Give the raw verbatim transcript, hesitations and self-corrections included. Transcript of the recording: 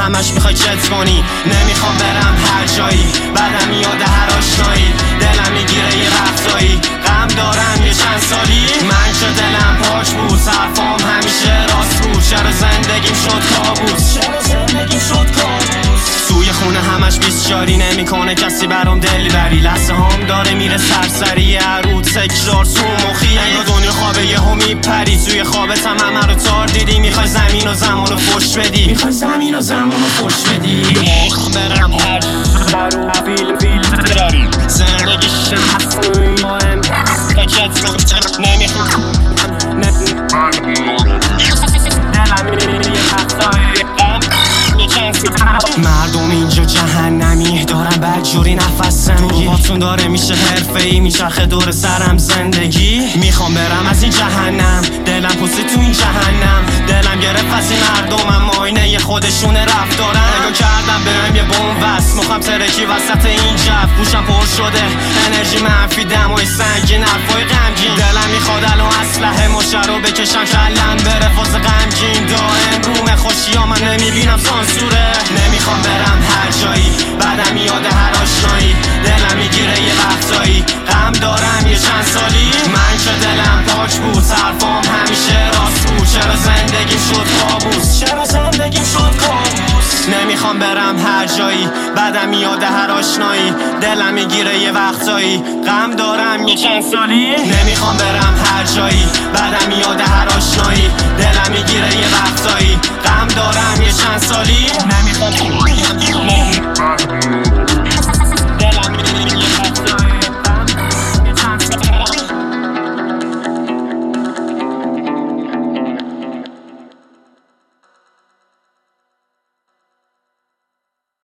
همش میخوای چت کنی. نمیخوام برم هر جایی، بعدم میاد هر آشنایی. دلم میگیره یه وقتایی، غم دارم یه چند سالی. من که دلم پاک بود، حرفام همیشه راست بود. چرا زندگیم شد کابوس، چرا زندگیم شد کابوس. توی خونه همش بیسچاری، نمیکنه کسی برام دل بری. لحظه هم داره میره سرسری، هر رو تکرار تو مخی. انگار دنیا خوابه یهو میپری، توی خوابت هم همه رو تار دیدی. میخوای زمین و زمان رو فش بدی، میخوای زمین و زمان رو فش بدی. میخوام برم هر برو فیل فیل داری زندگیش مهم کچت کنم. نمیخوام مردم اینجا جهنمی، دارم بدجوری نفسم میگی. باتون داره میشه حرفه‌ای، میچرخه دور سرم زندگی. میخوام برم از این جهنم، دلم پسی تو این جهنم. دلم گرفت از این مردمم، آینه خودشونه رفتارن. نگاه کردم بهم یه بوم وست، مخم ترکی وسط این جف. گوشم پر شده انرژی منفی، دمای سنگین، حرفای غمگین. دلم میخواد الان اسلحه مشه رو بکشم کلم بره فاز غمگین. دائم روم خوشی ها من نمیبینم سانسوره. نمیخوام برم هر جایی، بعدم میاد هر آشنایی. دلم میگیره یه وقتایی، غم دارم یه چند سالی. من که دلم پاک بود، حرفام همیشه راست بود. چرا زندگیم شد کابوس، چرا زندگیم شد کابوس. نمیخوام برم هر جایی، بعدم میاد هر آشنایی. دلم میگیره یه وقتایی، غم دارم یه چند سالی. نمیخوام برم